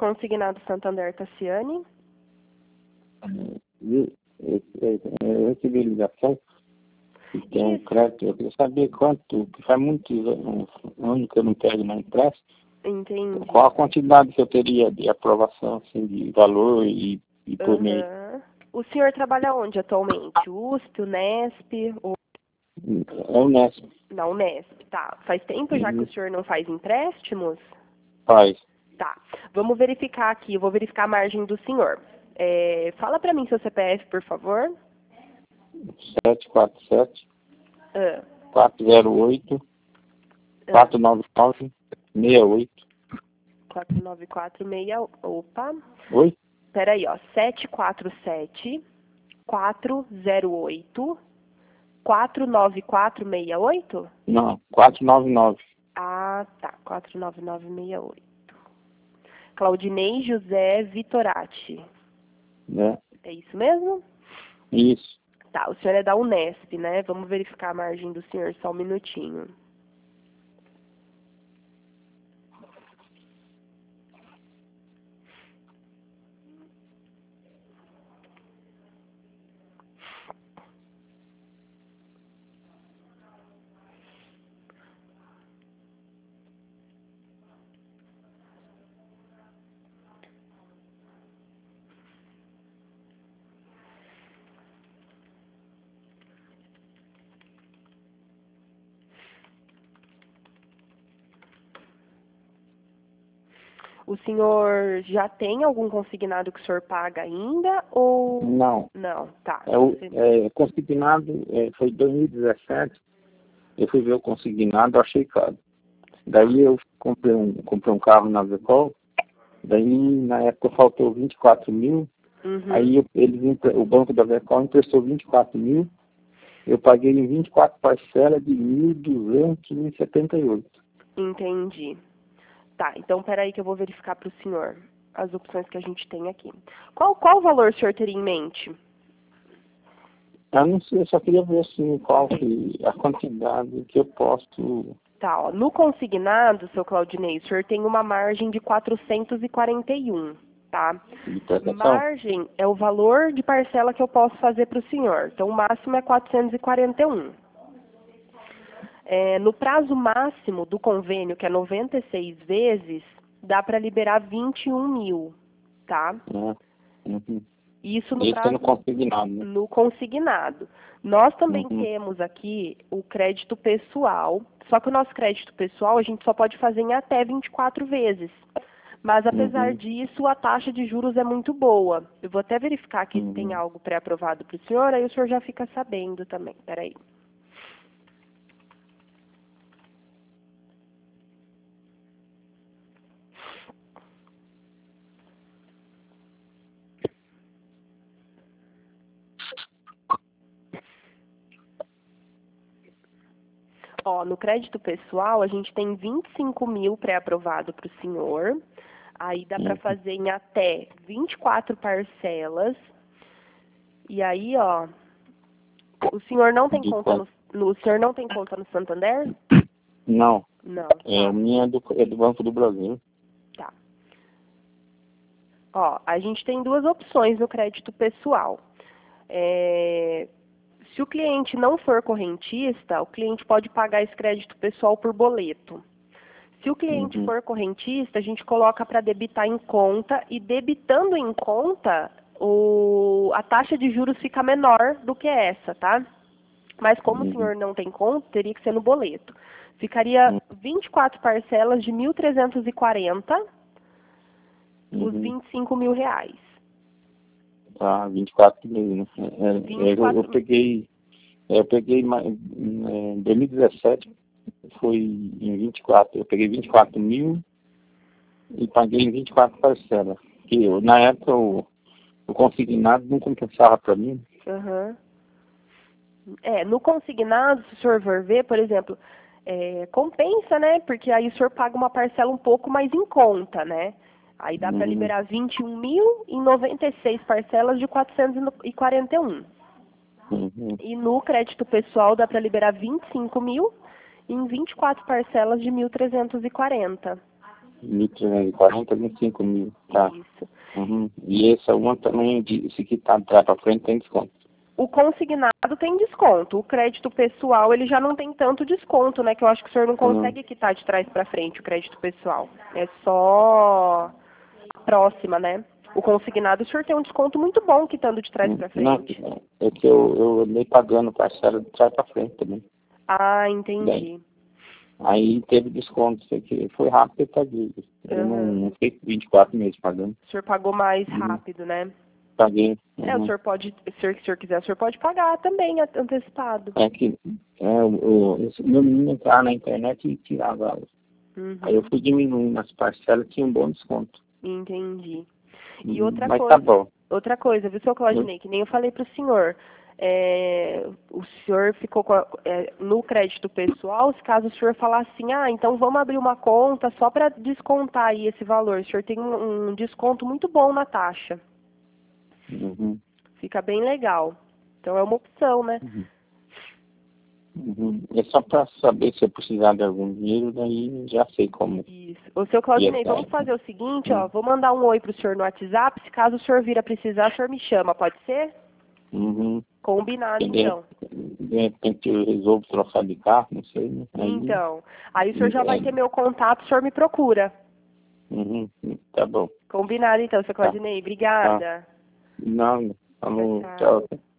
consignado Santander Cassiane? Eu recebi ligação que tem um crédito. Eu queria saber quanto, que faz muitos anos que eu não pego na empréstimo. Entendi. Qual a quantidade que eu teria de aprovação, assim, de valor e por mês? O senhor trabalha onde atualmente? USP, Unesp? Ou... É o Nesp. Na Unesp, tá. Faz tempo já que o senhor não faz empréstimos? Faz. Tá. Vamos verificar aqui, eu vou verificar a margem do senhor. Fala pra mim seu CPF, por favor. 747 408 499 68. 4946. Opa. Oi? Peraí, ó. 747 408 49468? Não, 499. Ah, tá. 49968. Claudinei José Vitorati. Né? É isso mesmo? Isso. Tá, o senhor é da Unesp, né? Vamos verificar a margem do senhor só um minutinho. O senhor já tem algum consignado que o senhor paga ainda ou... Não. Não, tá. Consignado foi em 2017. Eu fui ver o consignado, achei caro. Daí eu comprei um carro na Vecol. Daí na época faltou 24 mil. Aí o banco da Vecol emprestou 24 mil. Eu paguei em 24 parcelas de 1.278. Entendi. Tá, então peraí que eu vou verificar para o senhor as opções que a gente tem aqui. Qual valor o senhor teria em mente? Eu não sei, eu só queria ver assim, qual que a quantidade que eu posso... Tá, ó, no consignado, seu Claudinei, o senhor tem uma margem de 441, tá? Margem é o valor de parcela que eu posso fazer para o senhor. Então, o máximo é 441. No prazo máximo do convênio, que é 96 vezes, dá para liberar 21 mil, tá? Isso no prazo, no consignado, né? No consignado. Nós também temos aqui o crédito pessoal, só que o nosso crédito pessoal a gente só pode fazer em até 24 vezes. Mas apesar disso, a taxa de juros é muito boa. Eu vou até verificar aqui se tem algo pré-aprovado para o senhor, aí o senhor já fica sabendo também. Peraí. Ó, no crédito pessoal, a gente tem 25 mil pré-aprovado para o senhor. Aí dá para fazer em até 24 parcelas. E aí, ó, o senhor não tem conta o senhor não tem conta no Santander? Não. Não. A minha é do Banco do Brasil. Tá. Ó, a gente tem duas opções no crédito pessoal. Se o cliente não for correntista, o cliente pode pagar esse crédito pessoal por boleto. Se o cliente for correntista, a gente coloca para debitar em conta e debitando em conta, a taxa de juros fica menor do que essa, tá? Mas como o senhor não tem conta, teria que ser no boleto. Ficaria 24 parcelas de 1.340, os 25 mil reais. Tá, 24 mil, né? Eu peguei em 2017, foi em 24. Eu peguei 24 mil e paguei em 24 parcelas. Que na época o consignado não compensava para mim. No consignado, se o senhor for ver, por exemplo, compensa, né? Porque aí o senhor paga uma parcela um pouco mais em conta, né? Aí dá para liberar 21 mil em 96 parcelas de 441. E no crédito pessoal dá para liberar 25 mil em 24 parcelas de 1.340. 1.340, 25.000, tá. Isso. Uhum. E essa uma também, se quitar de trás para frente, tem desconto. O consignado tem desconto. O crédito pessoal, ele já não tem tanto desconto, né? Que eu acho que o senhor não consegue quitar de trás para frente o crédito pessoal. É só a próxima, né? O consignado, o senhor tem um desconto muito bom quitando de trás para frente. Não, é que eu andei pagando parcela de trás para frente também. Ah, entendi. Aí teve desconto, isso aqui foi rápido e tardio. Eu não fiquei 24 meses pagando. O senhor pagou mais rápido, né? Paguei. O senhor pode, se o senhor quiser, o senhor pode pagar também antecipado. É que meu menino entrava na internet e tirava elas. Aí eu fui diminuindo as parcelas, tinha um bom desconto. Entendi. E outra Mas coisa, tá bom. outra coisa, viu, seu Claudinei, que nem eu falei pro senhor. O senhor ficou no crédito pessoal, se caso o senhor falar assim, então vamos abrir uma conta só para descontar aí esse valor. O senhor tem um desconto muito bom na taxa. Fica bem legal. Então é uma opção, né? É só para saber se eu precisar de algum dinheiro, daí já sei como. Isso. Ô, seu Claudinei, vamos fazer o seguinte, vou mandar um oi pro senhor no WhatsApp, se caso o senhor vir a precisar, o senhor me chama, pode ser? Combinado, então. De repente eu resolvo trocar de carro, não sei, né? Aí o senhor já vai ter meu contato, o senhor me procura. Tá bom. Combinado, então, seu Claudinei. Obrigada. Não, falou, tchau.